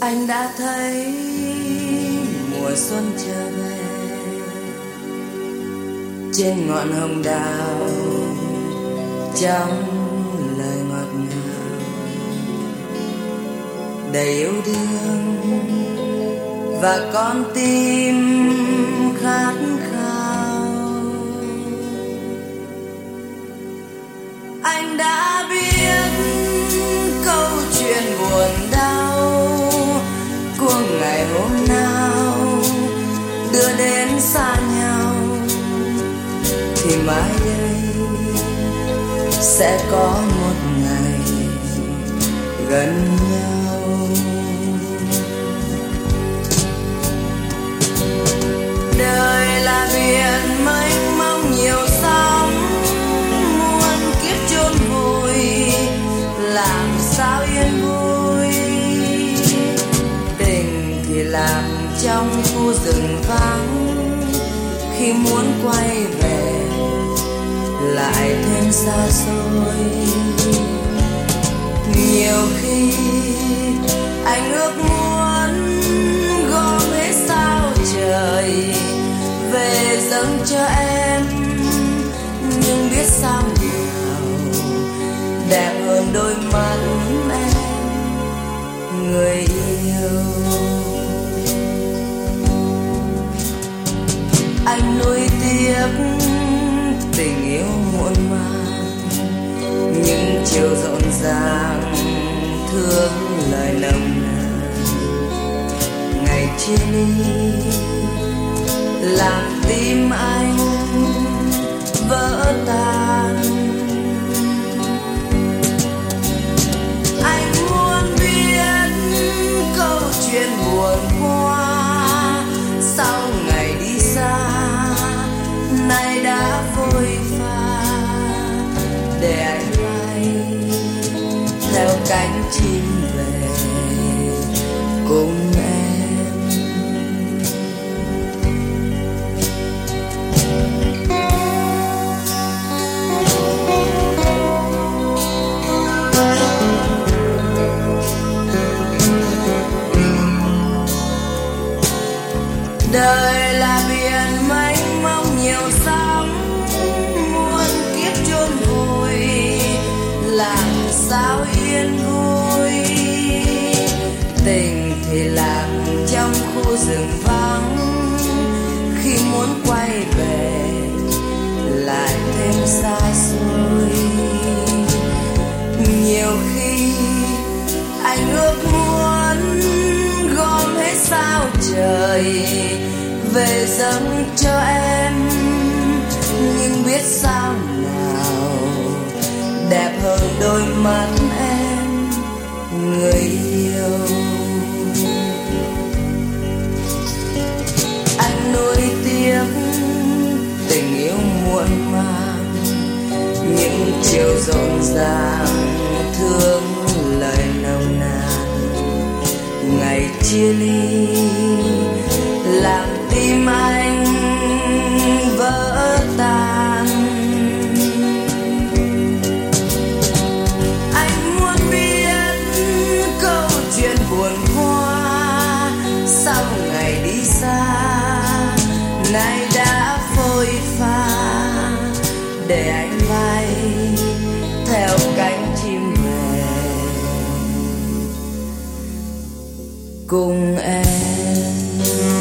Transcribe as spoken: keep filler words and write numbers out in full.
Anh đã thấy mùa xuân trở về trên ngọn hồng đào, trong lời ngọt ngào đầy yêu đương và con tim khát khao. Anh đã biết câu chuyện buồn đau của ngày hôm nào đưa đến xa nhau, thì mai đây sẽ có một ngày gần nhau. Đời là biển mênh mông nhiều sóng, muôn kiếp chôn vùi làm sao yên vui. Tình thì làm trong khu rừng vắng, khi muốn quay về lại thêm xa xôi. Nhiều khi anh ước muốn gom hết sao trời về dâng cho em, nhưng biết sao nào đẹp hơn đôi mắt em, người yêu. Anh nuối tiếc tình yêu muộn màng, những chiều rộn ràng thương lời nồng nàn. Ngày chia ly làm tim anh vỡ tan. Anh muốn biết câu chuyện buồn qua sau ngày đi xa, nay đã vội pha để anh bay theo cánh chim về cùng em. Đời là biển mênh mông nhiều sóng, muôn kiếp chôn vùi làm sao yên vui. Tình thì lạc trong khu rừng vắng, khi muốn quay về lại thêm xa xôi. Nhiều khi anh ước muốn gom hết sao trời về dâng cho em, nhưng biết sao nào đẹp hơn đôi mắt em, người yêu. Anh nuối tiếc tình yêu muộn màng, những chiều rộn ràng thương lời nồng nàn. Ngày chia ly làm tim anh vỡ tan. Anh muốn biết câu chuyện buồn qua sau ngày đi xa, nay đã phôi pha để anh bay theo cánh chim về cùng em.